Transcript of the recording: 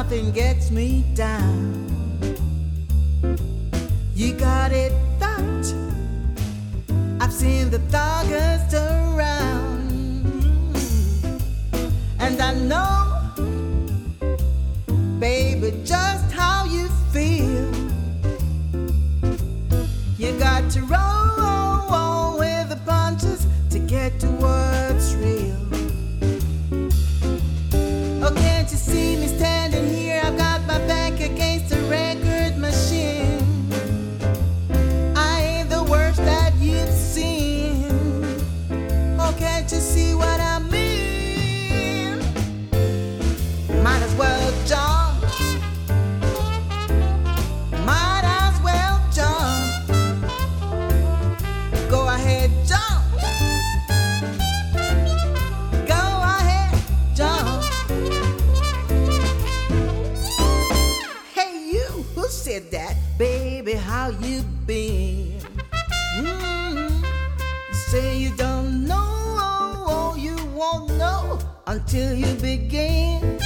nothing gets me down. You got it that I've seen the darkest around, and I know, baby, just how you feel. You got to roll with the punches to get to what's real. Oh, can't you see me standing here? I've got my back against the record machine. I ain't the worst that you've seen. Oh, can't you see what I mean? Might as well jump. Might as well jump. Go ahead, jump. Go ahead, jump. Hey, you, who said that? Baby, how you been? You say you don't know, you won't know until you begin.